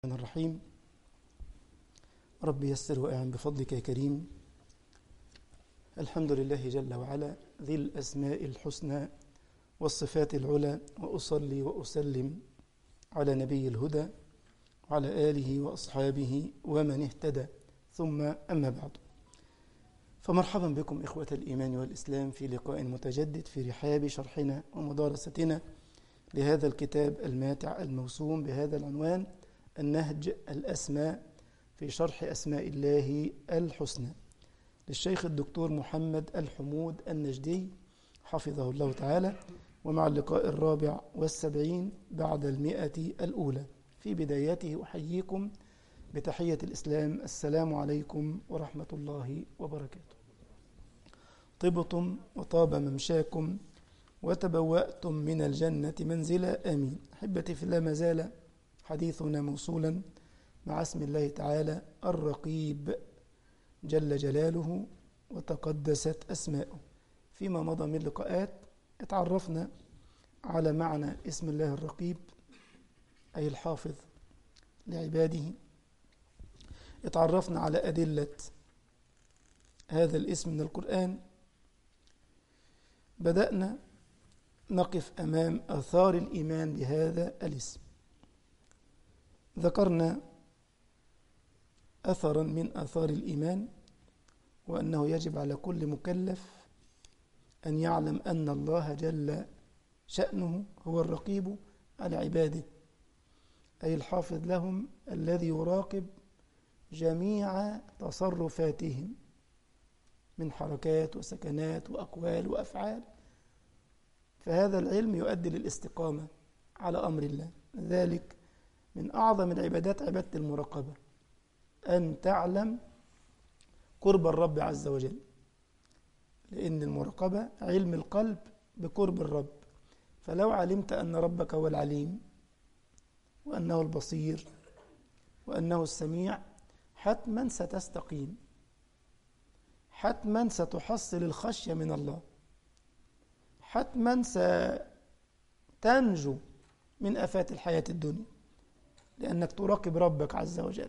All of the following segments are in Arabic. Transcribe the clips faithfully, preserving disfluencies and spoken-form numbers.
الرحمن الرحيم. رب يسر وأعن بفضلك يا كريم. الحمد لله جل وعلا ذي الأسماء الحسنى والصفات العلى، وأصلي وأسلم على نبي الهدى وعلى آله وأصحابه ومن اهتدى، ثم أما بعد، فمرحبا بكم إخوة الإيمان والإسلام في لقاء متجدد في رحاب شرحنا ومدارستنا لهذا الكتاب الماتع الموسوم بهذا العنوان: النهج الأسماء في شرح أسماء الله الحسنى، للشيخ الدكتور محمد الحمود النجدي حفظه الله تعالى، ومع اللقاء الرابع والسبعين بعد المئة الأولى. في بدايته أحييكم بتحية الإسلام: السلام عليكم ورحمة الله وبركاته. طبتم وطاب ممشاكم وتبوأتم من الجنة منزلا، آمين. أحبتي في الله، ما زال حديثنا موصولا مع اسم الله تعالى الرقيب جل جلاله وتقدست أسماؤه. فيما مضى من لقاءات اتعرفنا على معنى اسم الله الرقيب، أي الحافظ لعباده. اتعرفنا على أدلة هذا الاسم من القرآن. بدأنا نقف أمام آثار الإيمان بهذا الاسم. ذكرنا أثرا من آثار الإيمان، وأنه يجب على كل مكلف أن يعلم أن الله جل شأنه هو الرقيب على عباده، أي الحافظ لهم الذي يراقب جميع تصرفاتهم من حركات وسكنات وأقوال وأفعال. فهذا العلم يؤدي للاستقامة على أمر الله. ذلك من أعظم العبادات عبادة المراقبة، أن تعلم قرب الرب عز وجل، لأن المراقبة علم القلب بقرب الرب. فلو علمت أن ربك هو العليم وأنه البصير وأنه السميع، حتما ستستقيم، حتما ستحصل الخشية من الله، حتما ستنجو من آفات الحياة الدنيا، لأنك تراقب ربك عز وجل.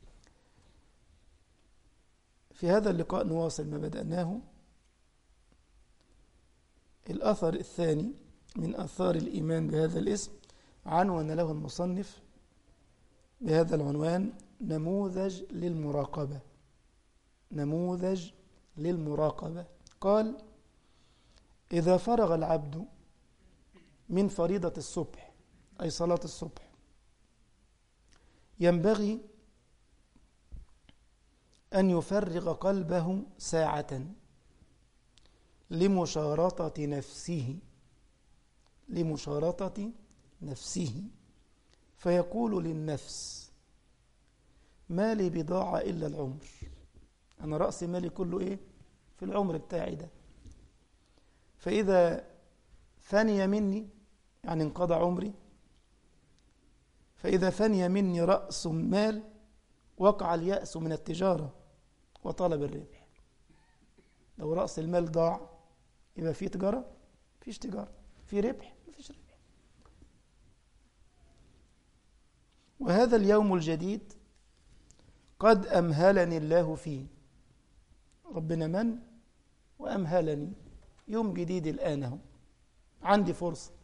في هذا اللقاء نواصل ما بدأناه. الأثر الثاني من آثار الإيمان بهذا الاسم عنوان له المصنف بهذا العنوان: نموذج للمراقبة. نموذج للمراقبة. قال: إذا فرغ العبد من فريضة الصبح، أي صلاة الصبح، ينبغي أن يفرغ قلبه ساعة لمشارطة نفسه لمشارطة نفسه فيقول للنفس: ما لي بضاعة إلا العمر. أنا رأسي مالي كله إيه؟ في العمر بتاعي ده. فإذا فني مني، يعني انقضى عمري، فإذا فني مني رأس مال، وقع اليأس من التجارة وطلب الربح. لو رأس المال ضاع، يبقى في تجارة؟ فيش تجارة. في ربح؟ مفيش ربح. وهذا اليوم الجديد قد أمهلني الله فيه. ربنا من وأمهلني. يوم جديد الآن اهو، عندي فرصة.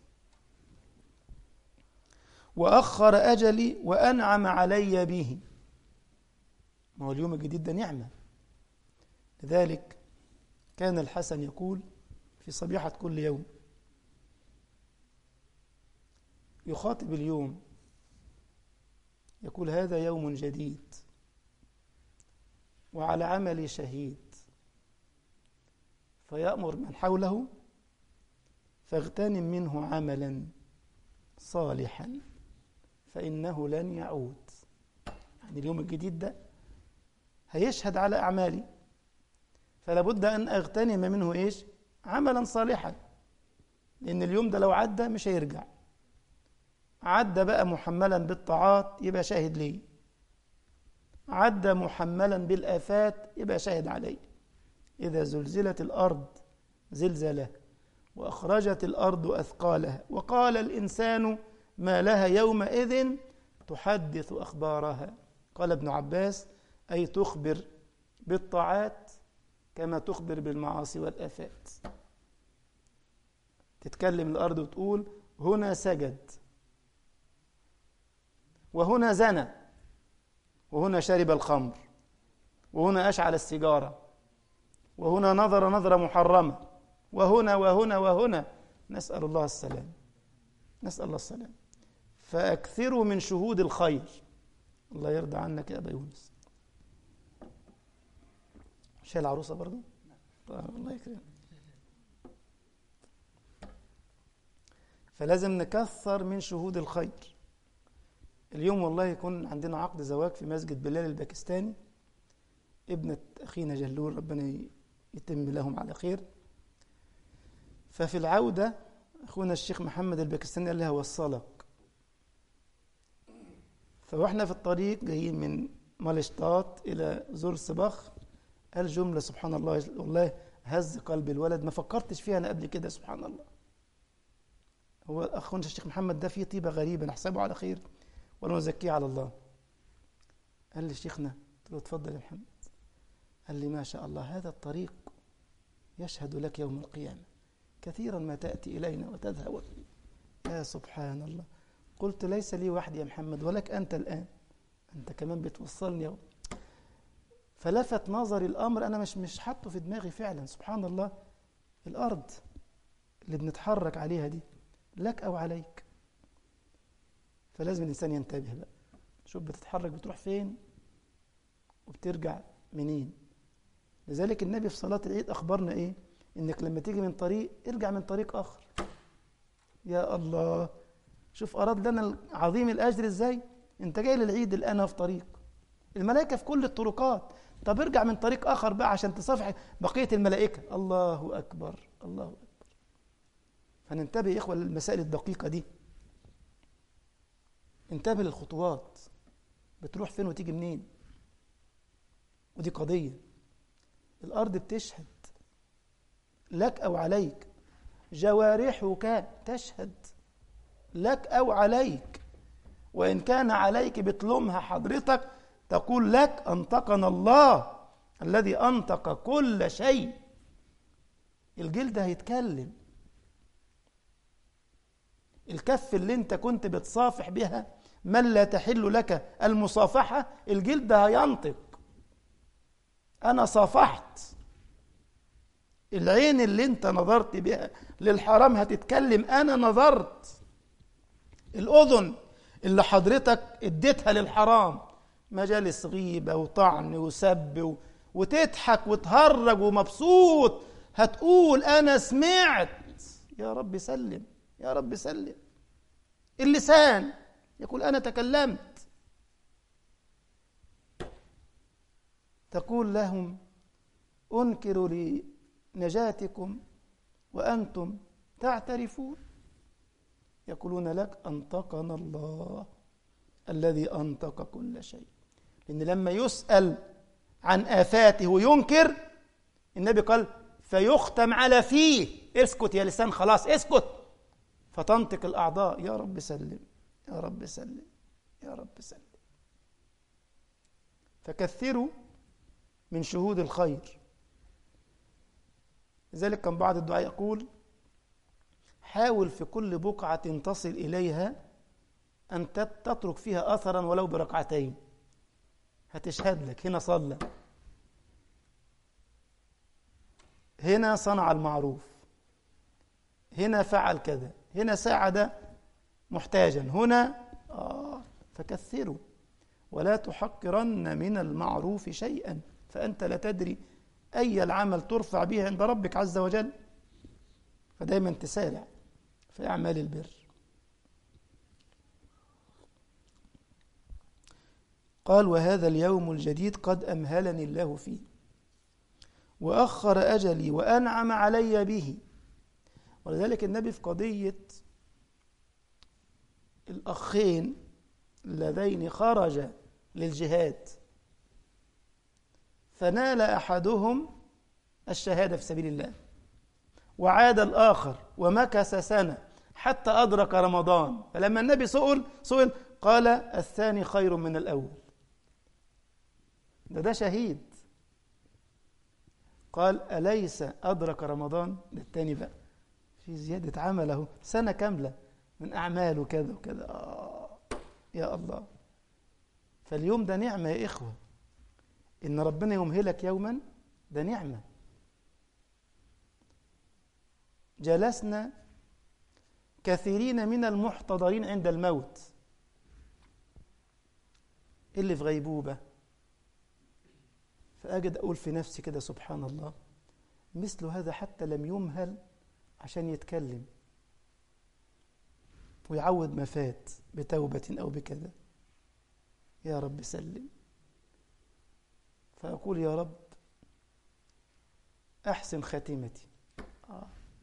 وأخر أجلي وأنعم علي به. ما هو اليوم الجديد ده نعمة. لذلك كان الحسن يقول في صبيحة كل يوم، يخاطب اليوم، يقول: هذا يوم جديد وعلى عملي شهيد. فيأمر من حوله: فاغتنم منه عملا صالحا فإنه لن يعود. يعني اليوم الجديد ده هيشهد على أعمالي، فلا بد أن أغتنم منه إيش؟ عملا صالحا، لأن اليوم ده لو عدى مش هيرجع. عدى بقى محملا بالطاعات يبقى شاهد لي، عدى محملا بالآفات يبقى شاهد علي. إذا زلزلت الأرض زلزالها وأخرجت الأرض أثقالها وقال الإنسان ما لها يومئذ تحدث أخبارها. قال ابن عباس: أي تخبر بالطاعات كما تخبر بالمعاصي والآفات. تتكلم الأرض وتقول: هنا سجد، وهنا زنى، وهنا شرب الخمر، وهنا أشعل السيجارة، وهنا نظر نظرة محرمة، وهنا وهنا وهنا. نسأل الله السلام، نسأل الله السلام. فأكثروا من شهود الخير. الله يرضى عنك يا أبا يونس. شايل العروسة برضو؟ طيب الله يكرمك. فلازم نكثر من شهود الخير. اليوم والله يكون عندنا عقد زواج في مسجد بلال الباكستاني، ابنة أخينا جلول، ربنا يتم لهم على خير. ففي العودة أخونا الشيخ محمد الباكستاني قال لها: وصلك. فوإحنا في الطريق جايين من مالشتات إلى زور سباخ، قال جملة سبحان الله والله هز قلب الولد، ما فكرتش فيها أنا قبل كده. سبحان الله. هو أخونا الشيخ محمد ده فيه طيبة غريبة، نحسبه على خير ولا نزكيه على الله. قال لي: شيخنا. قلت له: اتفضل يا محمد. قال لي: ما شاء الله، هذا الطريق يشهد لك يوم القيامة، كثيرا ما تأتي إلينا وتذهب. يا سبحان الله. قلت: ليس لي وحدي يا محمد، ولك أنت الآن، أنت كمان بتوصلني يوم. فلفت نظري الأمر، أنا مش مش حاطه في دماغي فعلا. سبحان الله. الأرض اللي بنتحرك عليها دي لك أو عليك، فلازم الإنسان ينتبه بقى. شوف بتتحرك بتروح فين وبترجع منين. لذلك النبي في صلاة العيد أخبرنا إيه؟ إنك لما تيجي من طريق ارجع من طريق آخر. يا الله، شوف أراد لنا عظيم الأجر إزاي. أنت جاي للعيد الآن في طريق، الملائكة في كل الطرقات، طب ارجع من طريق آخر بقى عشان تصافح بقية الملائكة. الله أكبر، الله أكبر. فننتبه يا إخوة للمسائل الدقيقة دي. انتبه للخطوات، بتروح فين وتيجي منين. ودي قضية. الأرض بتشهد لك أو عليك، جوارحك تشهد لك أو عليك، وإن كان عليك بتلومها حضرتك، تقول لك: أنطقنا الله الذي أنطق كل شيء. الجلد هيتكلم، الكف اللي انت كنت بتصافح بها من لا تحل لك المصافحة، الجلد هينطق: أنا صافحت. العين اللي انت نظرت بها للحرام هتتكلم: أنا نظرت. الأذن اللي حضرتك اديتها للحرام، مجالس غيبة وطعن وسب وتضحك وتهرج ومبسوط، هتقول: أنا سمعت. يا رب سلم، يا رب سلم. اللسان يقول: أنا تكلمت. تقول لهم: أنكر لنجاتكم وأنتم تعترفون. يقولون لك: أنطقنا الله الذي أنطق كل شيء. لأن لما يسأل عن آفاته وينكر، النبي قال: فيختم على فيه. اسكت يا لسان، خلاص اسكت. فتنطق الأعضاء: يا رب سلم، يا رب سلم، يا رب سلم. فكثروا من شهود الخير. لذلك كان بعض الدعاء يقول: حاول في كل بقعة تصل إليها أن تترك فيها أثرا ولو بركعتين، هتشهد لك. هنا صلى، هنا صنع المعروف، هنا فعل كذا، هنا ساعد محتاجا، هنا آه. فكثروا ولا تحقرن من المعروف شيئا، فأنت لا تدري أي العمل ترفع به عند ربك عز وجل. فدايما تسارع في أعمال البر. قال: وهذا اليوم الجديد قد أمهلني الله فيه وأخر أجلي وأنعم علي به. ولذلك النبي في قضية الأخين اللذين خرجا للجهاد، فنال أحدهم الشهادة في سبيل الله، وعاد الآخر ومكث سنة حتى أدرك رمضان. فلما النبي سئل سئل قال الثاني خير من الأول. ده ده شهيد. قال أليس أدرك رمضان؟ ده التاني بقى في زيادة عمله سنة كاملة من أعماله كذا وكذا. آه يا الله. فاليوم ده نعمة يا إخوة، إن ربنا يمهلك يوما، ده نعمة. جلسنا كثيرين من المحتضرين عند الموت اللي في غيبوبة، فأجد أقول في نفسي كده سبحان الله، مثل هذا حتى لم يمهل عشان يتكلم ويعود ما فات بتوبة أو بكذا. يا رب سلم. فأقول يا رب أحسن خاتمتي. آه.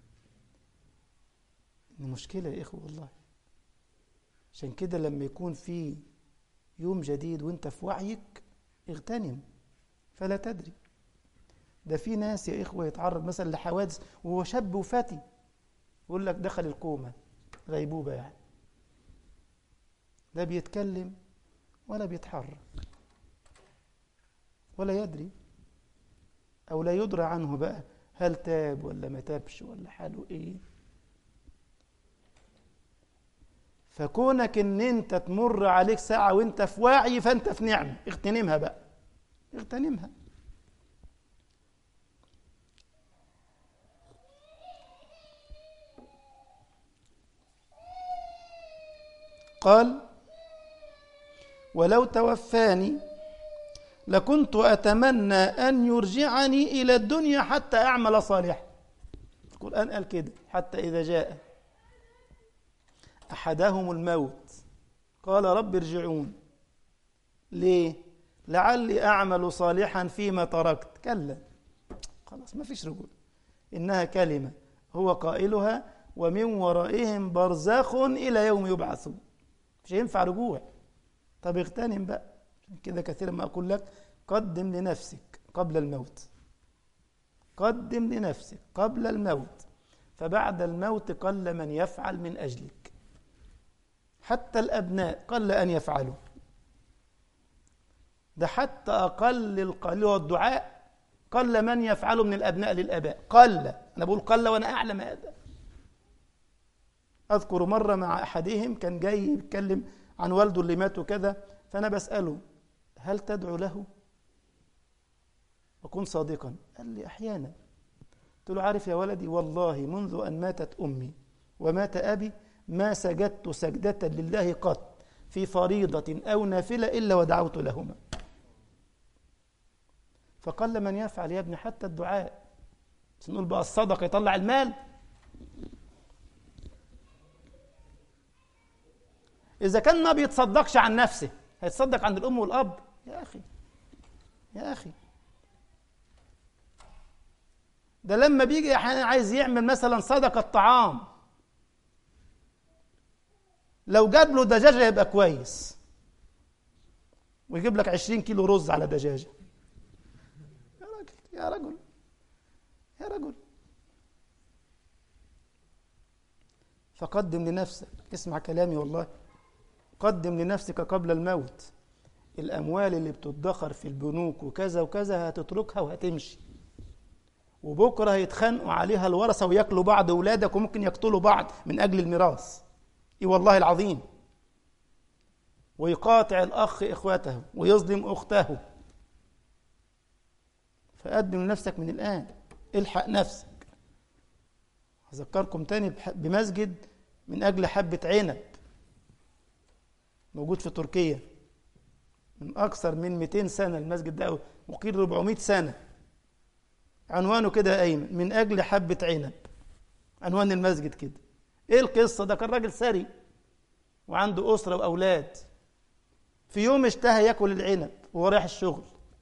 إن مشكلة يا إخوة والله. عشان كده لما يكون في يوم جديد وانت في وعيك اغتنم، فلا تدري. ده في ناس يا إخوة يتعرض مثلا لحوادث وهو شاب وفتي، يقول لك دخل الكومة، غيبوبة يعني، لا بيتكلم ولا بيتحرك ولا يدري، أو لا يدرى عنه بقى هل تاب ولا ما تابش ولا حاله إيه. فكونك إن أنت تمر عليك ساعة وأنت في واعي فأنت في نعمة، اغتنمها بقى، اغتنمها. قال ولو توفاني لكنت أتمنى أن يرجعني إلى الدنيا حتى أعمل صالحا. القرآن قال كده، حتى إذا جاء أحدهم الموت قال رب ارجعون. ليه؟ لعلي أعمل صالحا فيما تركت. كلا، خلاص ما فيش رجوع. إنها كلمة هو قائلها ومن ورائهم برزخ إلى يوم يبعثون. مش هينفع رجوع. طب اغتنم بقى. كده كثيرا ما أقول لك قدم لنفسك قبل الموت، قدم لنفسك قبل الموت، فبعد الموت قل من يفعل من أجلك. حتى الأبناء قل أن يفعلوا. ده حتى أقل القليل والدعاء قل من يفعله من الأبناء للأباء. قل، أنا بقول قل وأنا أعلم هذا. أذكر مرة مع أحدهم كان جاي يتكلم عن والده اللي مات وكذا، فأنا بسأله هل تدعو له؟ وكن صادقا. قال لي أحيانا. قلت له عارف يا ولدي، والله منذ أن ماتت أمي ومات أبي ما سجدت سجدة لله قط في فريضة أو نافلة إلا ودعوت لهما. فقل من يفعل يا ابني حتى الدعاء. بس نقول بقى الصدقة يطلع المال. إذا كان ما بيتصدقش عن نفسه هيتصدق عن الأم والأب؟ يا أخي يا أخي، ده لما بيجي أحيانا عايز يعمل مثلا صدقة طعام، لو جاب له دجاجة يبقى كويس، ويجيب لك عشرين كيلو رز على دجاجة. يا راجل يا رجل يا رجل. فقدم لنفسك، اسمع كلامي والله، قدم لنفسك قبل الموت. الأموال اللي بتدخر في البنوك وكذا وكذا هتتركها وهتمشي، وبكرة هيتخانقوا عليها الورثة ويأكلوا بعض أولادك، وممكن يقتلوا بعض من أجل الميراث. إيه والله العظيم. ويقاطع الأخ إخوته ويظلم أخته. فقدم لنفسك من الآن، الحق نفسك. أذكركم تاني بمسجد من أجل حبة عنب موجود في تركيا من أكثر من مئتين سنة. المسجد ده مقيم أربعمائة سنة. عنوانه كده أيمن، من أجل حبة عنب. عنوان المسجد كده. إيه القصة؟ ده كان راجل ثري وعنده أسرة وأولاد. في يوم اشتهى يأكل العنب وهو رايح الشغل،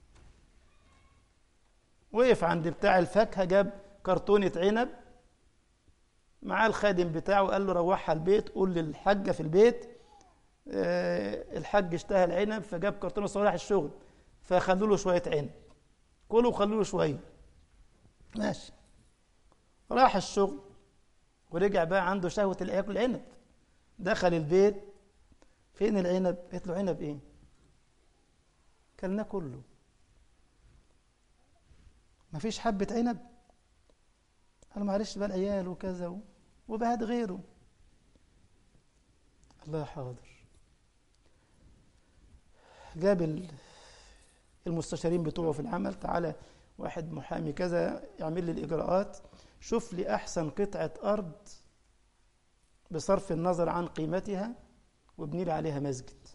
وقف عند بتاع الفاكهة، جاب كرتونة عنب معاه الخادم بتاعه، قال له روحها البيت، قول للحاجة في البيت أه الحاج اشتهى العنب، فجاب كرتونة وراح الشغل، فخلوا له شوية عنب، كلوا وخلوا له شوية. ماشي. راح الشغل ورجع بقى عنده شهوة ياكل عنب. دخل البيت فين العنب؟ قالت له عنب ايه؟ كلناه كله، مفيش حبة عنب. قال معلش بقى العيال وكذا وبهات غيره. الله حاضر. جاب المستشارين بتوعه في العمل، تعالى واحد محامي كذا يعمل لي الإجراءات، شوف لي أحسن قطعة أرض بصرف النظر عن قيمتها وابني لي عليها مسجد.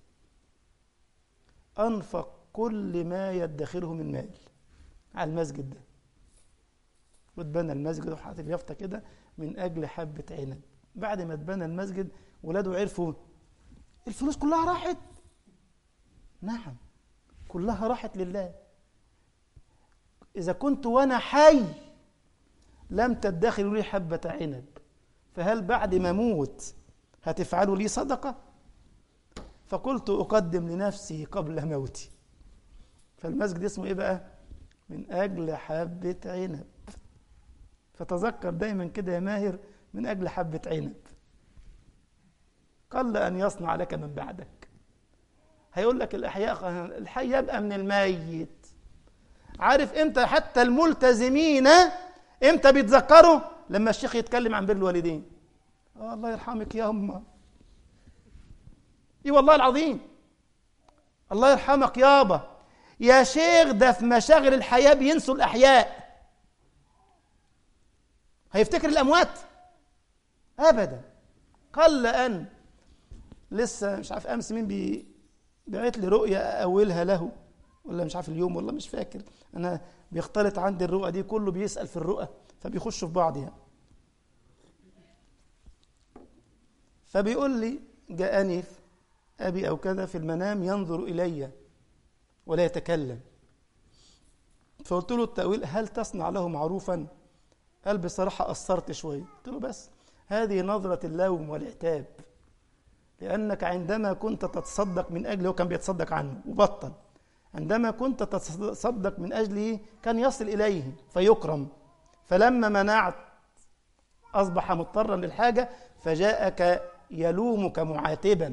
أنفق كل ما يدخره من مال على المسجد ده، واتبنى المسجد وحاطط اليافطة كده من أجل حبة عنب. بعد ما اتبنى المسجد ولاده عرفوا الفلوس كلها راحت. نعم كلها راحت لله. إذا كنت وأنا حي لم تدخروا لي حبة عنب، فهل بعد ما أموت هتفعلوا لي صدقة؟ فقلت أقدم لنفسي قبل موتي. فالمسجد اسمه إيه بقى؟ من أجل حبة عنب. فتذكر دايما كده يا ماهر، من أجل حبة عنب. قل أن يصنع لك من بعدك. هيقول لك الأحياء، الحي يبقى من الميت. عارف إمتى حتى الملتزمين إمتى بيتذكروا؟ لما الشيخ يتكلم عن بر الوالدين. آه الله يرحمك يا أمه. إيه والله العظيم، الله يرحمك يابا. يا شيخ ده في مشاغل الحياة بينسوا الأحياء. هيفتكر الأموات؟ أبدا. قل أن لسه مش عارف أمس مين بي بعت لي رؤية أولها له، ولا مش عارف اليوم والله مش فاكر. أنا بيختلط عندي الرؤى دي، كله بيسأل في الرؤى فبيخشوا في بعض يعني. فبيقول لي جاءني أبي أو كذا في المنام ينظر إلي ولا يتكلم. فقلت له التأويل هل تصنع له معروفا؟ قال بصراحة قصرت شوية. قلت له بس هذه نظرة اللوم والعتاب، لأنك عندما كنت تتصدق من أجله، وكان بيتصدق عنه وبطل، عندما كنت تتصدق من أجله كان يصل إليه فيكرم، فلما منعت أصبح مضطرا للحاجة فجاءك يلومك معاتبا.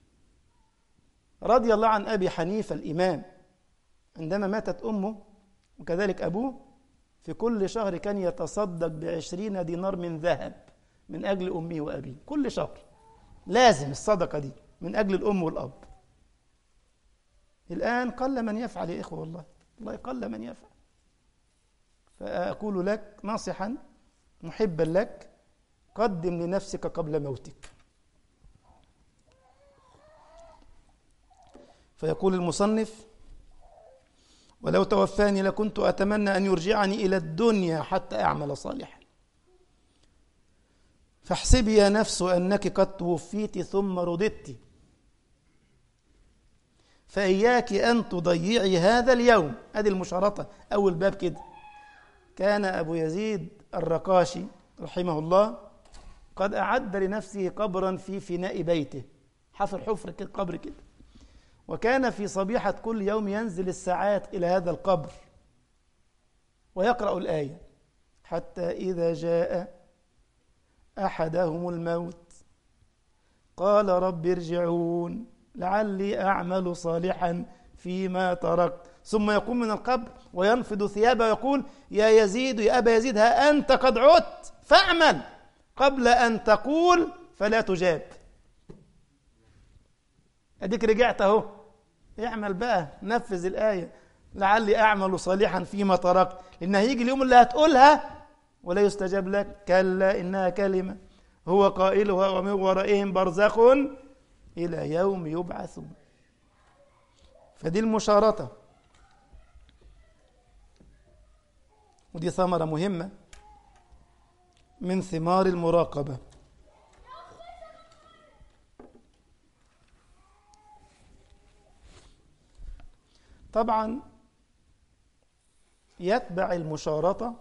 رضي الله عن أبي حنيفة الإمام، عندما ماتت أمه وكذلك أبوه، في كل شهر كان يتصدق بعشرين دينار من ذهب من أجل أمه وأبيه. كل شهر لازم الصدقة دي من أجل الأم والأب. الآن قل من يفعل يا إخوة، والله والله قل من يفعل. فأقول لك ناصحا محبا لك، قدم لنفسك قبل موتك. فيقول المصنف ولو توفاني لكنت أتمنى أن يرجعني إلى الدنيا حتى أعمل صالحا، فاحسبي يا نفس أنك قد توفيت ثم رددت، فإياك أن تضيعي هذا اليوم. هذه المشارطة أول باب كده. كان أبو يزيد الرقاشي رحمه الله قد أعد لنفسه قبرا في فناء بيته، حفر حفر كده قبر كده، وكان في صبيحة كل يوم ينزل الساعات إلى هذا القبر ويقرأ الآية حتى إذا جاء أحدهم الموت قال رب ارجعون لعلي أعمل صالحا فيما تركت، ثم يقوم من القبر وينفض ثيابه ويقول يا يزيد يا أبا يزيد ها أنت قد عدت فاعمل قبل أن تقول فلا تجاب. أديك رجعت أهو، اعمل بقى، نفذ الآية لعلي أعمل صالحا فيما تركت، لأن هيجي اليوم اللي هتقولها ولا يستجاب لك. كلا إنها كلمة هو قائلها ومن ورائهم برزخ إلى يوم يبعثون. فدي المشارطة، ودي ثمرة مهمة من ثمار المراقبة. طبعا يتبع المشارطة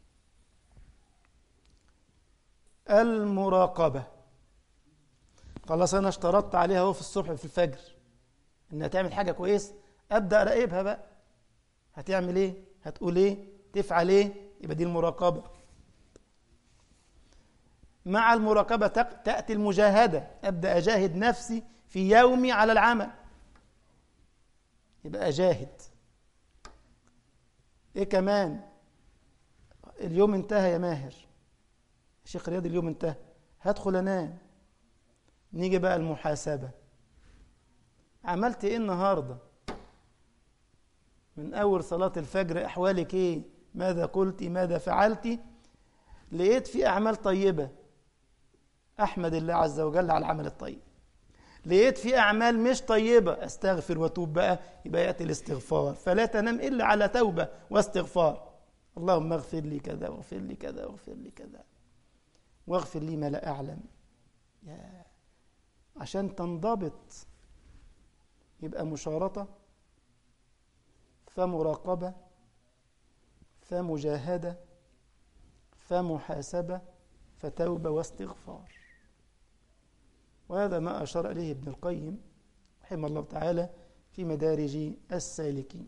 المراقبة. خلاص أنا اشترطت عليها هو في الصبح في الفجر إنها تعمل حاجة كويس، أبدأ أراقبها بقى، هتعمل إيه، هتقول إيه، تفعل إيه، يبقى دي المراقبة. مع المراقبة تأتي المجاهدة، أبدأ أجاهد نفسي في يومي على العمل، يبقى أجاهد. إيه كمان؟ اليوم انتهى يا ماهر، شيخ رياض اليوم انتهى، هدخل أنام. نيجي بقى المحاسبة، عملت إيه النهاردة؟ من أول صلاة الفجر أحوالك إيه؟ ماذا قلت؟ ماذا فعلت؟ لقيت في أعمال طيبة، أحمد الله عز وجل على العمل الطيب. لقيت في أعمال مش طيبة، أستغفر وأتوب بقى، يبقى يأتي الاستغفار. فلا تنام إلا على توبة واستغفار. اللهم اغفر لي كذا واغفر لي كذا واغفر لي كذا واغفر لي ما لا أعلم، يا عشان تنضبط. يبقى مشارطة، فمراقبة، فمجاهدة، فمحاسبة، فتوبة واستغفار. وهذا ما أشار إليه ابن القيم رحمه الله تعالى في مدارج السالكين.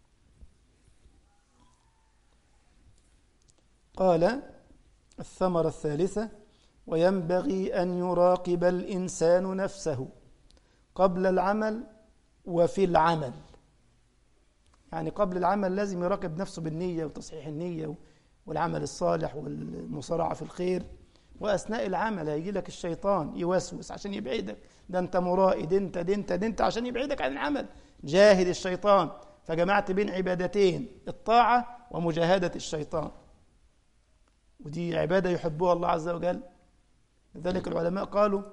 قال الثمرة الثالثة: وينبغي أن يراقب الإنسان نفسه قبل العمل وفي العمل. يعني قبل العمل لازم يراقب نفسه بالنية وتصحيح النية والعمل الصالح والمصارعة في الخير. وأثناء العمل هيجي لك الشيطان يوسوس عشان يبعدك، ده أنت مرائد، أنت ده أنت ده أنت عشان يبعدك عن العمل. جاهد الشيطان. فجمعت بين عبادتين: الطاعة ومجاهدة الشيطان، ودي عبادة يحبها الله عز وجل. لذلك العلماء قالوا: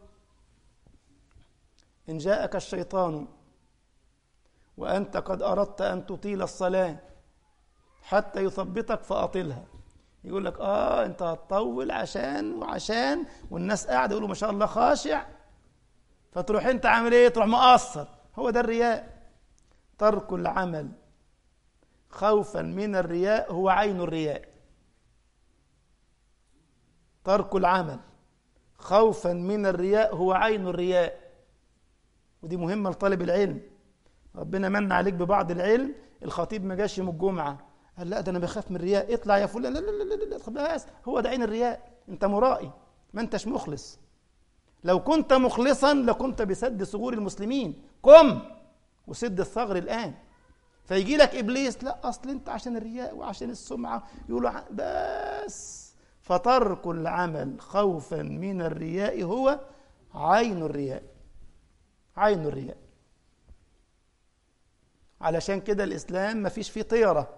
إن جاءك الشيطان وأنت قد أردت أن تطيل الصلاة حتى يثبطك فأطلها. يقول لك آه أنت هتطول عشان وعشان والناس قاعدة يقولوا ما شاء الله خاشع، فتروح أنت عامل إيه؟ تروح مقصر. هو ده الرياء. ترك العمل خوفا من الرياء هو عين الرياء. ترك العمل خوفا من الرياء هو عين الرياء. ودي مهمة لطالب العلم. ربنا من عليك ببعض العلم. الخطيب ما جاش يوم الجمعة قال لا ده أنا بخاف من الرياء، اطلع يا فلان، لا لا لا لا لا بس هو ده عين الرياء. أنت مرائي، ما أنتش مخلص. لو كنت مخلصا لكنت بسد ثغور المسلمين. قم وسد الثغر الآن. فيجي لك إبليس: لا أصل أنت عشان الرياء وعشان السمعة، يقولوا بس. فترك العمل خوفا من الرياء هو عين الرياء. عين الرياء. علشان كده الإسلام ما فيش فيه طيرة.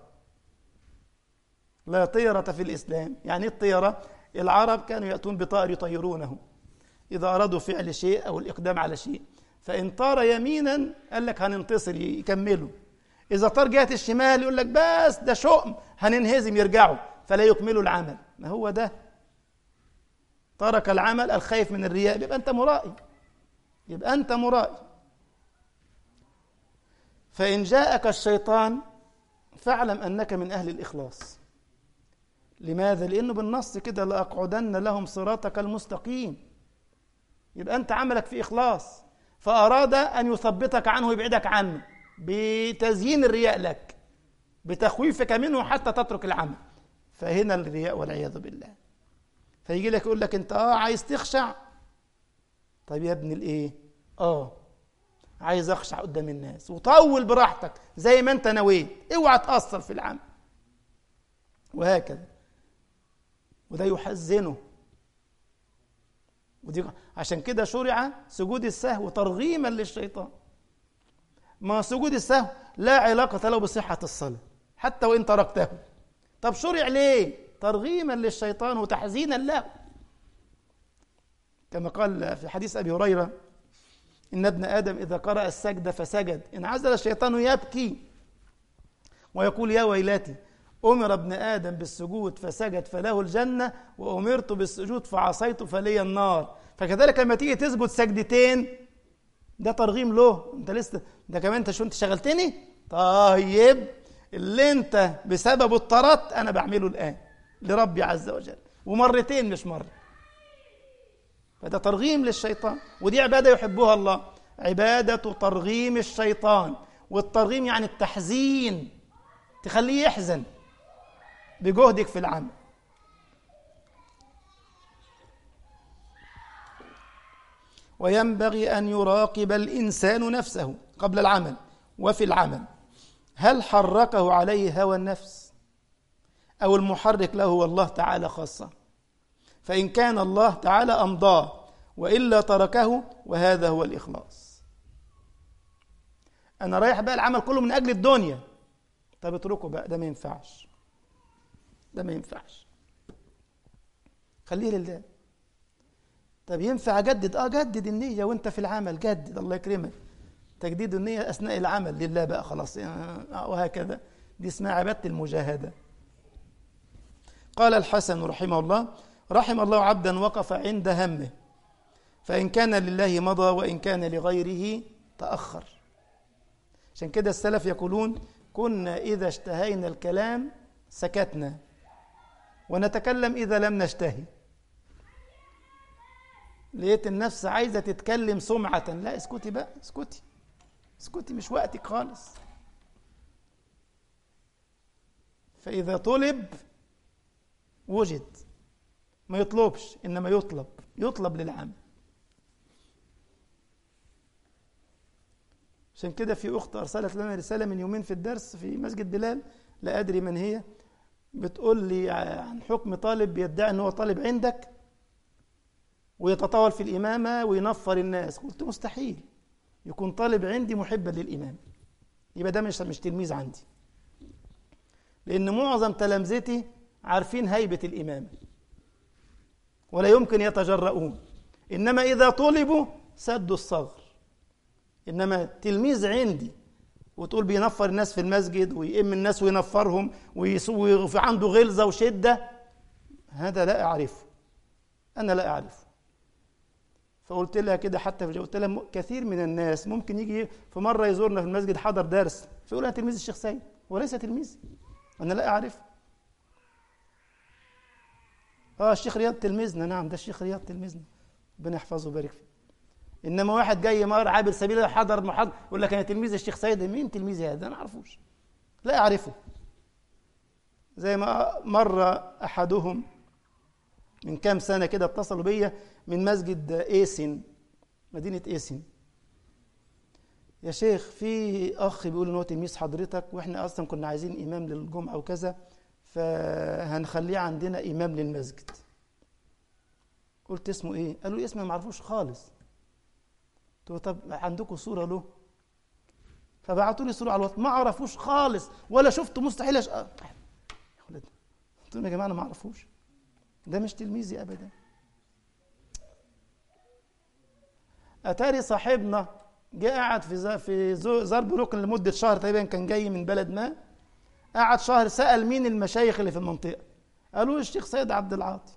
لا طيرة في الإسلام. يعني الطيرة، العرب كانوا يأتون بطائر يطيرونه إذا أرادوا فعل شيء أو الإقدام على شيء. فإن طار يمينا قال لك هننتصر يكملوا، إذا طار جهة الشمال يقول لك بس ده شؤم هننهزم يرجعوا فلا يكملوا العمل. ما هو ده ترك العمل الخايف من الرياء. يبقى أنت مرائي، يبقى أنت مرائي. فإن جاءك الشيطان فاعلم أنك من أهل الإخلاص. لماذا؟ لأنه بالنص كده: لأقعدن لهم صراطك المستقيم. يبقى أنت عملك في إخلاص، فأراد أن يثبتك عنه ويبعدك عنه بتزيين الرياء لك، بتخويفك منه حتى تترك العمل. فهنا الرياء والعياذ بالله. فيجي لك يقول لك أنت آه عايز تخشع. طيب يا ابن الإيه؟ آه عايز أخشع قدام الناس، وطول براحتك زي ما أنت نويت، اوعى تأثر في العمل. وهكذا. وده يحزنه. ودي عشان كده شرع سجود السهو ترغيما للشيطان. ما سجود السهو لا علاقة له بصحة الصلاة حتى وإن تركته. طب شرع ليه؟ ترغيما للشيطان وتحزينا له. كما قال في حديث أبي هريرة: إن ابن آدم إذا قرأ السجدة فسجد انعزل الشيطان يبكي ويقول: يا ويلاتي أمر ابن آدم بالسجود فسجد فله الجنة، وأمرت بالسجود فعصيت فلي النار. فكذلك لما تيجي تسجد سجدتين ده ترغيم له. انت لسه ده كمان انت شو انت شغلتني؟ طيب اللي انت بسببه اضطرت انا بعمله الآن لربي عز وجل، ومرتين مش مرة. فده ترغيم للشيطان، ودي عبادة يحبها الله، عبادة ترغيم الشيطان. والترغيم يعني التحزين، تخليه يحزن بجهدك في العمل. وينبغي أن يراقب الإنسان نفسه قبل العمل وفي العمل، هل حركه عليه هوى النفس أو المحرك له هو الله تعالى خاصة؟ فإن كان الله تعالى أمضاه، وإلا تركه، وهذا هو الإخلاص. أنا رايح بقى العمل كله من أجل الدنيا، طب اتركه بقى، ده ما ينفعش، ده ما ينفعش، خليه لله. طب ينفع أجدد؟ آه جدد النية وأنت في العمل، جدد، الله يكرمك، تجديد النية أثناء العمل لله بقى خلاص، وهكذا، دي اسمها عبادة المجاهدة. قال الحسن رحمه الله: رحم الله عبدا وقف عند همه، فإن كان لله مضى وإن كان لغيره تأخر. عشان كده السلف يقولون: كنا إذا اشتهينا الكلام سكتنا، ونتكلم إذا لم نشتهي. لقيت النفس عايزة تتكلم سمعة، لا اسكتي بقى، اسكتي اسكتي، مش وقتك خالص. فإذا طلب وجد، ما يطلبش، إنما يطلب، يطلب للعمل. عشان كده في أخت أرسلت لنا رسالة من يومين في الدرس في مسجد بلال، لا أدري من هي، بتقول لي عن حكم طالب بيدعي أنه طالب عندك ويتطاول في الإمامة وينفر الناس. قلت مستحيل يكون طالب عندي محبا للإمام، يبقى ده مش مش تلميذ عندي، لأن معظم تلامذتي عارفين هيبة الإمامة ولا يمكن يتجرؤون، إنما إذا طلبوا سدوا الصغر. إنما تلميذ عندي وتقول بينفر الناس في المسجد ويئم الناس وينفرهم وفي عنده غلظة وشدة، هذا لا أعرفه، أنا لا أعرفه. فقلت لها كده، حتى قلت لها كثير من الناس ممكن يجي في مرة يزورنا في المسجد، حضر درس، فيقول أنا تلميذ الشيخ سيد، وليس تلميذ، أنا لا أعرفه. آه الشيخ رياض تلميذنا، نعم ده الشيخ رياض تلميذنا، ربنا يحفظه ويبارك فيه. إنما واحد جاي مار عابر سبيل حضر محاضرة يقول لك أنا تلميذ الشيخ سيد، مين تلميذ هذا؟ أنا أعرفوش، لا أعرفه. زي ما مرة أحدهم من كام سنة كده اتصلوا بيا من مسجد إيسن، مدينة إيسن: يا شيخ في أخ بيقول إن هو تلميذ حضرتك، وإحنا أصلا كنا عايزين إمام للجمعة وكذا، فهنخليه عندنا إمام للمسجد. قلت اسمه إيه؟ قالوا لي اسمه ما معرفوش خالص. قلت له طب عندكم صورة له؟ فبعتوا لي صورة على الواتس، ما عرفوش خالص ولا شفته، مستحيل أش... قلت لهم يا جماعة أنا ما أعرفوش، ده مش تلميذي أبدا. أتاري صاحبنا جاء قعد في في زرب ركن لمدة شهر تقريبا، كان جاي من بلد ما، قعد شهر، سأل مين المشايخ اللي في المنطقة، قالوا الشيخ سيد عبد العاطي.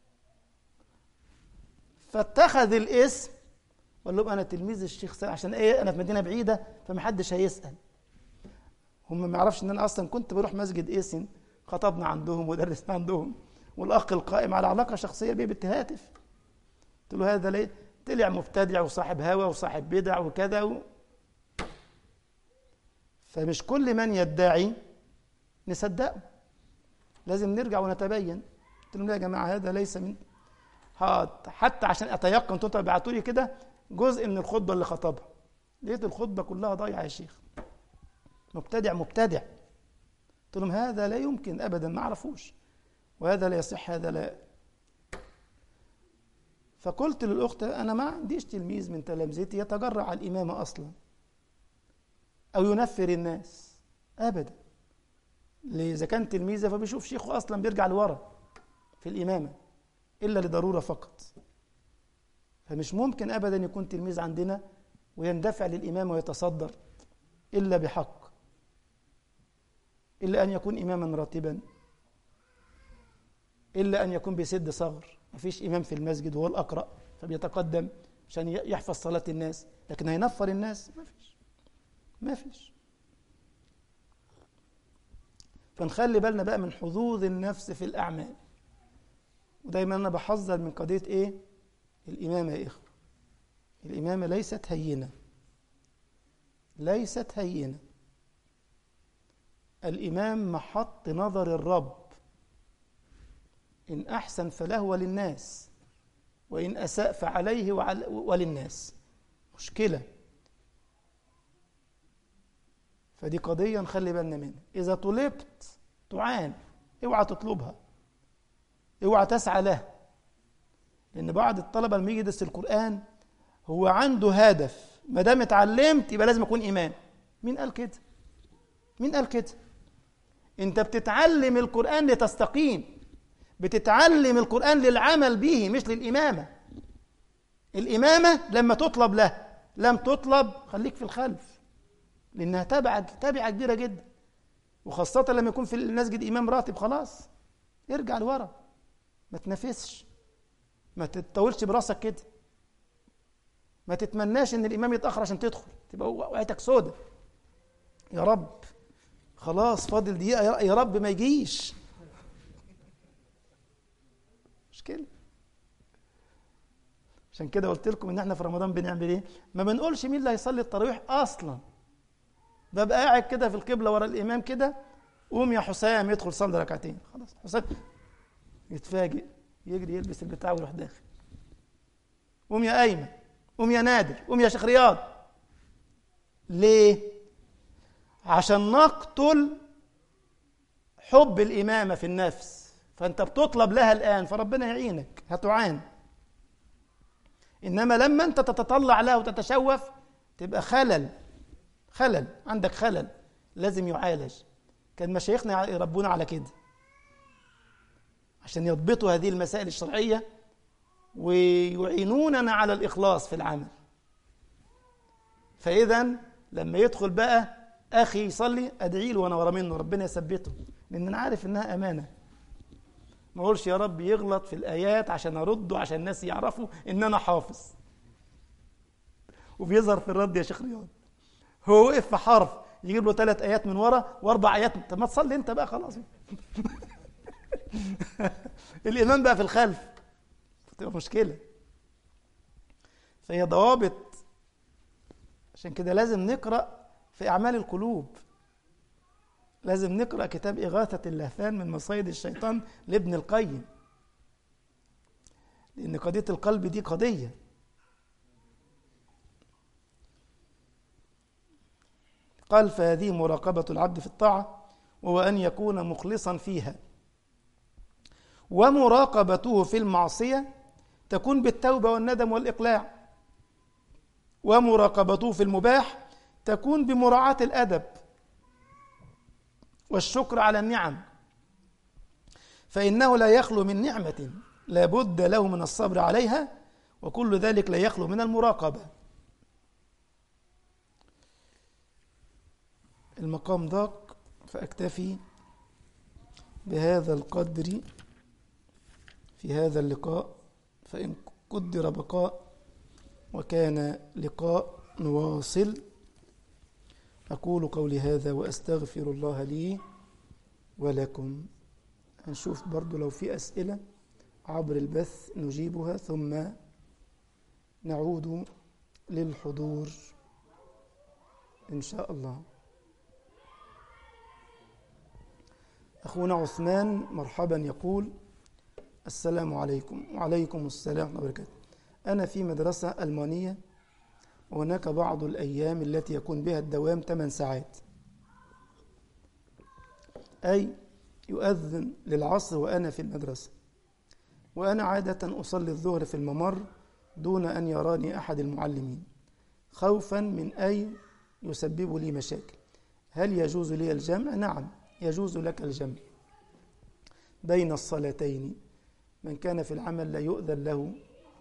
فاتخذ الاسم وقال لهم أنا تلميذ الشيخ سيد، عشان إيه؟ أنا في مدينة بعيدة فمحدش هيسأل. هم ما يعرفش إن أنا أصلا كنت بروح مسجد إيسن، خطبنا عندهم ودرسنا عندهم، والأخ القائم على علاقة شخصية بيه بالهاتف. قلت له هذا ليه؟ طلع مبتدع وصاحب هوى وصاحب بدع وكذا و... فمش كل من يدعي نصدقه، لازم نرجع ونتبين. قلت لهم لا يا جماعة هذا ليس من حتى عشان أتيقن. انتوا بعتوا لي كده جزء من الخطبة اللي خطبها، لقيت الخطبة كلها ضايعة يا شيخ، مبتدع مبتدع. قلت لهم هذا لا يمكن أبدا، ما عرفوش، وهذا لا يصح، هذا لا. فقلت للأخت أنا ما عنديش تلميذ من تلامذتي يتجرع على الإمامة أصلا أو ينفر الناس أبدا. إذا كان تلميذه فبيشوف شيخه أصلا بيرجع لورا في الإمامة إلا لضرورة فقط. فمش ممكن أبدا يكون تلميذ عندنا ويندفع للإمامة ويتصدر إلا بحق، إلا أن يكون إماما راتبا، إلا أن يكون بسد صغر، مفيش إمام في المسجد وهو الأقرأ فبيتقدم عشان يحفظ صلاة الناس، لكن هينفر الناس مفيش مفيش. فنخلي بالنا بقى من حظوظ النفس في الأعمال. ودايما أنا بحذر من قضية إيه؟ الإمامة يا إخوة، الإمامة ليست هينة، ليست هينة. الإمام محط نظر الرب، إن أحسن فله وللناس، وإن أساء فعليه وللناس. مشكلة. فدي قضية نخلي بالنا منها. إذا طلبت تعان، اوعى تطلبها، اوعى تسعى له. لأن بعض الطلبة لما يجي يدرس القرآن هو عنده هدف، ما دام اتعلمت يبقى لازم أكون إمام. مين قال كده؟ مين قال كده؟ أنت بتتعلم القرآن لتستقيم، بتتعلم القرآن للعمل به مش للإمامة. الإمامة لما تطلب له، لم تطلب خليك في الخلف، لأنها تابعة تابعة كبيرة جدا. وخاصة لما يكون في المسجد إمام راتب، خلاص ارجع لورا، ما تنافسش، ما تتطولش براسك كده، ما تتمناش ان الامام يتاخر عشان تدخل تبقى وقعتك سودة. يا رب خلاص فاضل دقيقه، يا رب ما يجيش. مشكله. عشان كده قلت لكم ان احنا في رمضان بنعمل ايه؟ ما بنقولش مين اللي هيصلي التراويح اصلا. ببقى قاعد كده في القبله ورا الامام كده، قوم يا حسام يدخل صلي ركعتين. خلاص حسام يتفاجئ، يجري يلبس البتاع ويروح داخل. قوم يا ايمن، قوم يا نادر، قوم يا شيخ رياض. ليه؟ عشان نقتل حب الإمامة في النفس، فأنت بتطلب لها الآن، فربنا يعينك، هتعان. إنما لما أنت تتطلع لها وتتشوف تبقى خلل، خلل عندك، خلل لازم يعالج. كان مشايخنا يربونا على كده عشان يضبطوا هذه المسائل الشرعية ويعينوننا على الإخلاص في العمل. فإذا لما يدخل بقى أخي يصلي أدعي له وأنا ورا منه ربنا يثبته، لأن أنا عارف إنها أمانة. ما أقولش يا رب يغلط في الآيات عشان أرده عشان الناس يعرفوا إن أنا حافظ، وبيظهر في الرد يا شيخ رياض هو وقف في حرف يجيب له ثلاث آيات من ورا وأربع آيات. طب ما تصلي أنت بقى خلاص. الإمام بقى في الخلف، تبقى مشكلة. فهي ضوابط. عشان كده لازم نقرأ في أعمال القلوب، لازم نقرأ كتاب إغاثة اللهفان من مصايد الشيطان لابن القيم، لأن قضية القلب دي قضية. قال فهذه مراقبة العبد في الطاعة، وهو أن يكون مخلصا فيها. ومراقبته في المعصية تكون بالتوبة والندم والإقلاع. ومراقبته في المباح تكون بمراعاة الأدب والشكر على النعم، فإنه لا يخلو من نعمة لا بد له من الصبر عليها، وكل ذلك لا يخلو من المراقبة. المقام ضاق فأكتفي بهذا القدر في هذا اللقاء، فإن قدر بقاء وكان لقاء نواصل. أقول قولي هذا وأستغفر الله لي ولكم. هنشوف برضو لو في أسئلة عبر البث نجيبها، ثم نعود للحضور إن شاء الله. أخونا عثمان مرحبا يقول السلام عليكم. وعليكم السلام ورحمة الله وبركاته. أنا في مدرسة ألمانية، وهناك بعض الأيام التي يكون بها الدوام ثمان ساعات، أي يؤذن للعصر وأنا في المدرسة، وأنا عادة أصلي الظهر في الممر دون أن يراني أحد المعلمين خوفا من أن يسبب لي مشاكل. هل يجوز لي الجمع؟ نعم يجوز لك الجمع بين الصلاتين. من كان في العمل لا يؤذن له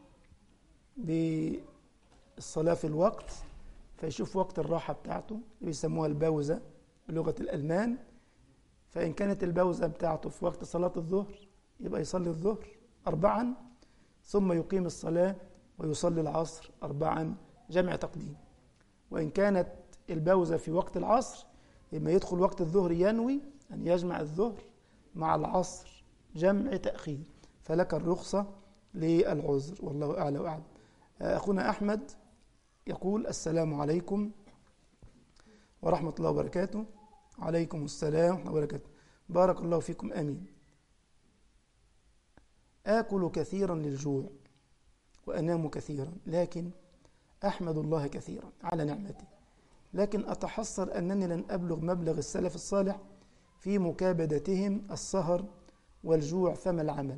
بالصلاة في الوقت فيشوف وقت الراحة بتاعته، بيسموها البوزة بلغة الألمان. فإن كانت البوزة بتاعته في وقت صلاة الظهر يبقى يصلي الظهر أربعا، ثم يقيم الصلاة ويصلي العصر أربعا جمع تقديم. وإن كانت البوزة في وقت العصر لما يدخل وقت الظهر ينوي أن يجمع الظهر مع العصر جمع تأخير، فلك الرخصة للعذر، والله أعلى وأعلم. أخونا أحمد يقول السلام عليكم ورحمة الله وبركاته. عليكم السلام ورحمة الله وبركاته. بارك الله فيكم. آمين. آكل كثيرا للجوع وأنام كثيرا، لكن أحمد الله كثيرا على نعمته، لكن أتحسر أنني لن أبلغ مبلغ السلف الصالح في مكابدتهم السهر والجوع، فما العمل؟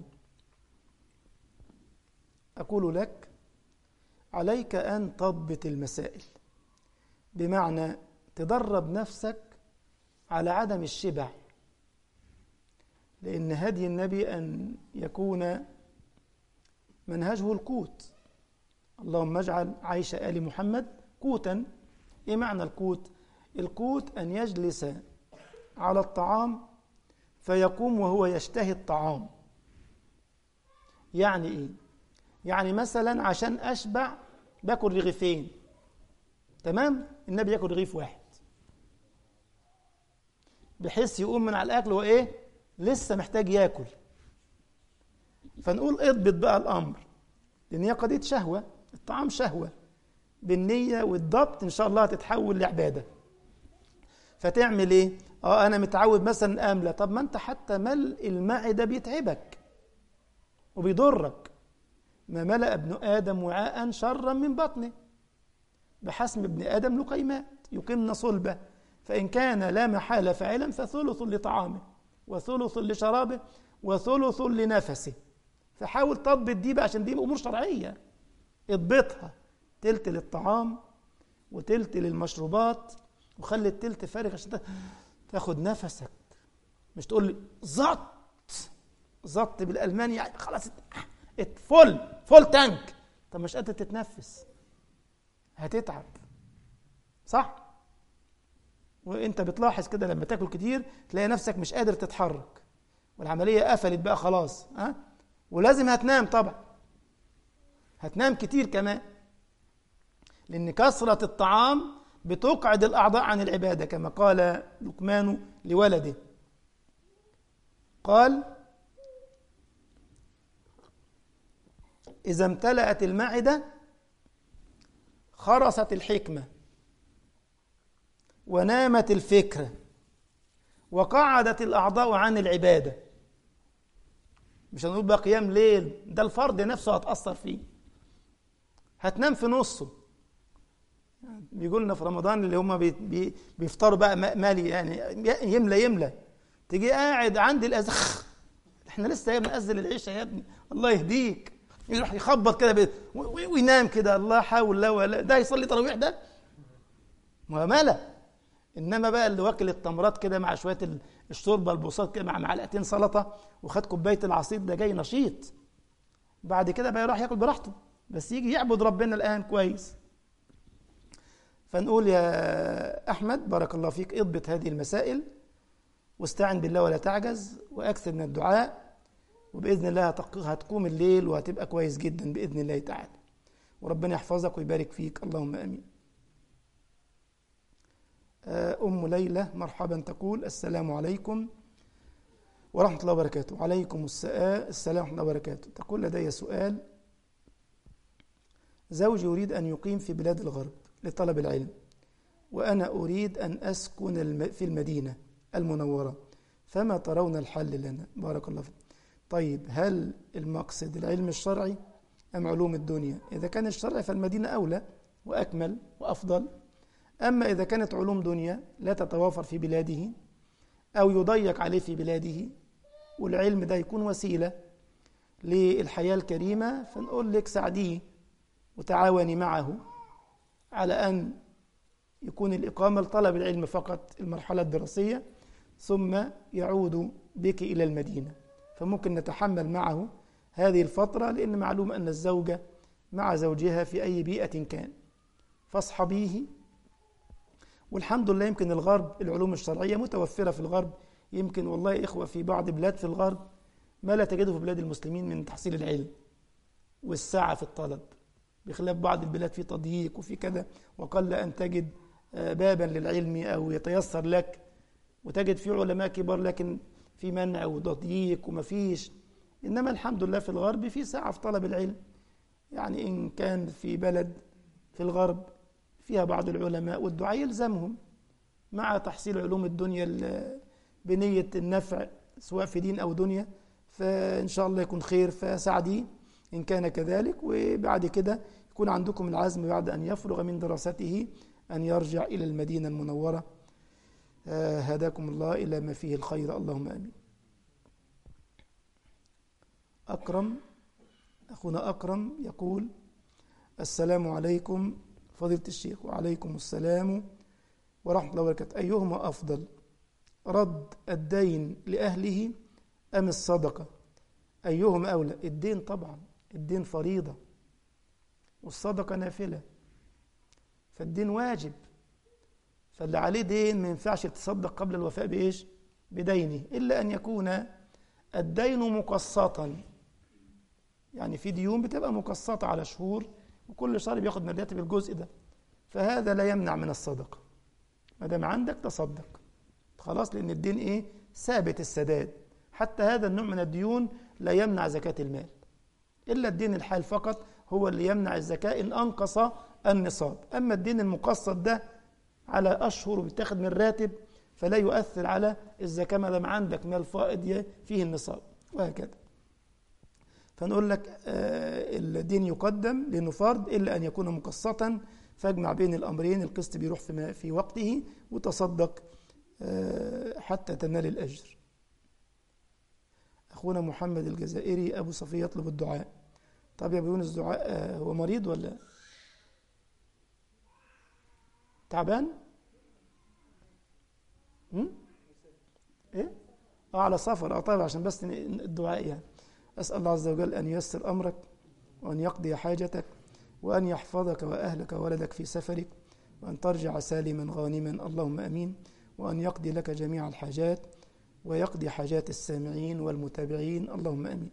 أقول لك عليك أن تضبط المسائل، بمعنى تدرب نفسك على عدم الشبع، لأن هدي النبي أن يكون منهجه القوت. اللهم اجعل عيش آل محمد قوتا. إيه معنى القوت؟ القوت أن يجلس على الطعام فيقوم وهو يشتهي الطعام. يعني إيه؟ يعني مثلا عشان أشبع باكل رغيفين، تمام؟ النبي ياكل رغيف واحد بحيث يقوم من على الأكل وإيه؟ لسه محتاج ياكل. فنقول اضبط بقى الأمر، لأن هي قضية شهوة، الطعام شهوة، بالنية والضبط إن شاء الله هتتحول لعبادة. فتعمل إيه؟ آه أنا متعود مثلا أملى، طب ما أنت حتى ملء المعدة بيتعبك وبيضرك. ما ملأ ابن آدم وعاء شرا من بطنه، بحسب ابن آدم لقيمات يقمن صلبه، فإن كان لا محالة فاعلا فثلث لطعامه وثلث لشرابه وثلث لنفسه. فحاول تضبط دي بقى، عشان دي أمور شرعية اضبطها، تلت للطعام وتلت للمشروبات، وخلي التلت فارغ عشان تاخد نفسك. مش تقول لي زط زط بالألماني يعني خلاص فل فل تانك، طب مش قادر تتنفس، هتتعب، صح؟ وانت بتلاحظ كده لما تاكل كتير تلاقي نفسك مش قادر تتحرك، والعملية قفلت بقى خلاص. ها؟ ولازم هتنام طبعا، هتنام كتير كمان، لأن كثرة الطعام بتقعد الأعضاء عن العبادة، كما قال لقمان لولده، قال إذا امتلأت المعدة خرست الحكمة ونامت الفكرة وقعدت الأعضاء عن العبادة. مش هنقول بقى قيام ليل، ده الفرد نفسه هتأثر فيه، هتنام في نصه. بيقولنا في رمضان اللي هم بي بي بيفطروا بقى مالي، يعني يملى يملى، تيجي قاعد عند الأذان، احنا لسه بنأذن العشاء يا ابني، الله يهديك، يروح يخبط كده وينام كده، الله حاول لا ولا ده يصلي تراويح ده مهملة. انما بقى اللي واكل التمرات كده مع شويه الشوربه البساط كده مع معلقتين سلطه وخد كوبايه العصير، ده جاي نشيط، بعد كده بقى يروح ياكل براحته، بس يجي يعبد ربنا الان كويس. فنقول يا احمد بارك الله فيك، اضبط هذه المسائل واستعن بالله ولا تعجز، واكثر من الدعاء، وباذن الله هتقوم الليل وهتبقى كويس جدا باذن الله تعالى، وربنا يحفظك ويبارك فيك، اللهم امين. أم ليلى مرحبا، تقول السلام عليكم ورحمة الله وبركاته. عليكم السلام ورحمة الله وبركاته. تقول لدي سؤال، زوجي يريد أن يقيم في بلاد الغرب لطلب العلم، وأنا أريد أن أسكن في المدينة المنورة، فما ترون الحل لنا؟ بارك الله فيك. طيب، هل المقصد العلم الشرعي أم علوم الدنيا؟ إذا كان الشرعي فالمدينة أولى وأكمل وأفضل، أما إذا كانت علوم دنيا لا تتوافر في بلاده أو يضيق عليه في بلاده، والعلم ده يكون وسيلة للحياة الكريمة، فنقول لك ساعديه وتعاوني معه على أن يكون الإقامة لطلب العلم فقط المرحلة الدراسية، ثم يعود بك إلى المدينة. فممكن نتحمل معه هذه الفترة، لأن معلوم أن الزوجة مع زوجها في أي بيئة كان، فاصحبيه. والحمد لله يمكن الغرب العلوم الشرعية متوفرة في الغرب، يمكن والله يا إخوة في بعض بلاد في الغرب ما لا تجده في بلاد المسلمين من تحصيل العلم والسعة في الطلب، بخلاف بعض البلاد في تضييق وفي كذا، وقل أن تجد بابا للعلم أو يتيسر لك، وتجد في علماء كبار لكن في منع وتضييق وما فيش. إنما الحمد لله في الغرب في سعة في طلب العلم، يعني إن كان في بلد في الغرب فيها بعض العلماء والدعاء يلزمهم مع تحصيل علوم الدنيا بنية النفع سواء في دين أو دنيا، فإن شاء الله يكون خير. فساعديه إن كان كذلك، وبعد كده يكون عندكم العزم بعد أن يفرغ من دراسته أن يرجع إلى المدينة المنورة. آه هداكم الله إلى ما فيه الخير، اللهم آمين. أكرم أخونا أكرم يقول: السلام عليكم فضيلة الشيخ. وعليكم السلام ورحمة الله وبركاته. أيهما أفضل، رد الدين لأهله أم الصدقة؟ أيهما أولى؟ الدين طبعا، الدين فريضة والصدقة نافلة، فالدين واجب، فاللي عليه دين ما ينفعش يتصدق قبل الوفاء بإيش؟ بدينه، إلا أن يكون الدين مقسطا، يعني في ديون بتبقى مقسطة على شهور وكل شهر بياخد من راتب الجزء ده، فهذا لا يمنع من الصدقة، ما دام عندك تصدق خلاص، لأن الدين إيه؟ ثابت السداد. حتى هذا النوع من الديون لا يمنع زكاة المال، إلا الدين الحال فقط هو اللي يمنع الزكاة إن أنقص النصاب. أما الدين المقسط ده على أشهر وبيتاخد من الراتب فلا يؤثر على الزكاة ما دام عندك مال فائض فيه النصاب، وهكذا. فنقول لك آه الدين يقدم لأنه فرض إلا أن يكون مقسطا، فاجمع بين الأمرين، القسط بيروح في, في وقته، وتصدق آه حتى تنال الأجر. أخونا محمد الجزائري أبو صفية يطلب الدعاء. طب يا أبو يونس دعاء، آه هو مريض ولا تعبان؟ هم؟ إيه؟ آه على سفر. آه طيب عشان بس الدعاء يعني. أسأل الله عز وجل أن ييسر أمرك وأن يقضي حاجتك وأن يحفظك وأهلك وولدك في سفرك وأن ترجع سالما غانما، اللهم أمين. وأن يقضي لك جميع الحاجات ويقضي حاجات السامعين والمتابعين، اللهم أمين.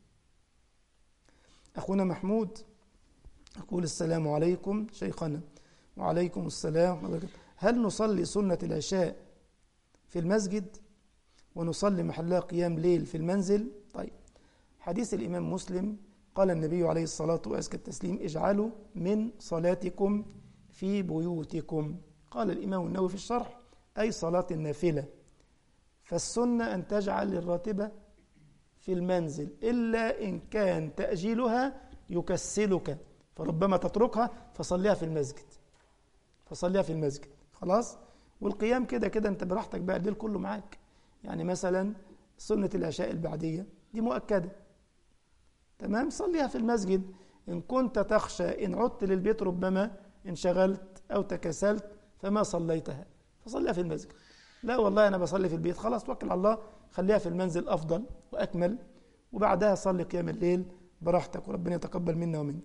أخونا محمود أقول: السلام عليكم شيخنا. وعليكم السلام. هل نصلي سنة العشاء في المسجد ونصلي محلها قيام ليل في المنزل؟ طيب، حديث الإمام مسلم قال النبي عليه الصلاة وأزكى التسليم: اجعلوا من صلاتكم في بيوتكم. قال الإمام النووي في الشرح: أي صلاة النافلة. فالسنة أن تجعل الراتبة في المنزل، إلا إن كان تأجيلها يكسلك فربما تتركها فصليها في المسجد، فصليها في المسجد خلاص. والقيام كده كده أنت براحتك بقى، الليل كله معاك. يعني مثلا سنة العشاء البعدية دي مؤكدة، تمام، صليها في المسجد. إن كنت تخشى إن عدت للبيت ربما انشغلت أو تكسلت فما صليتها، فصليها في المسجد. لا والله أنا بصلي في البيت، خلاص توكل على الله، خليها في المنزل أفضل وأكمل، وبعدها صلي قيام الليل براحتك، وربنا يتقبل منا ومنك.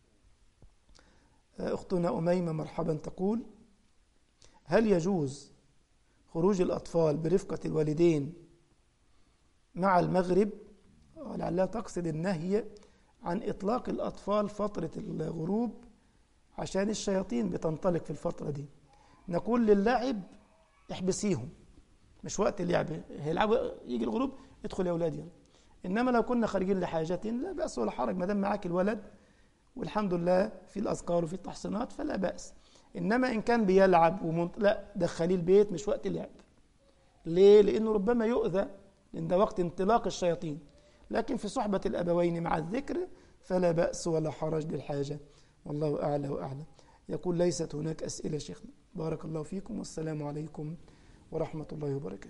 أختنا أميمة مرحبا تقول: هل يجوز خروج الأطفال برفقة الوالدين مع المغرب؟ ولعلها تقصد النهي عن إطلاق الأطفال فترة الغروب عشان الشياطين بتنطلق في الفترة دي. نقول للعب احبسيهم، مش وقت اللعب، هيلعبوا يجي الغروب ادخل يا أولاد يلا. إنما لو كنا خارجين لحاجة لا بأس ولا حرج، ما دام معاك الولد والحمد لله في الأذكار وفي التحصينات فلا بأس. إنما إن كان بيلعب ومنط... لا دخليه البيت، مش وقت اللعب. ليه؟ لأنه ربما يؤذى، لأن ده وقت انطلاق الشياطين. لكن في صحبة الأبوين مع الذكر فلا بأس ولا حرج للحاجة، والله أعلى وأعلم. يقول: ليست هناك أسئلة شيخنا. بارك الله فيكم، والسلام عليكم ورحمة الله وبركاته.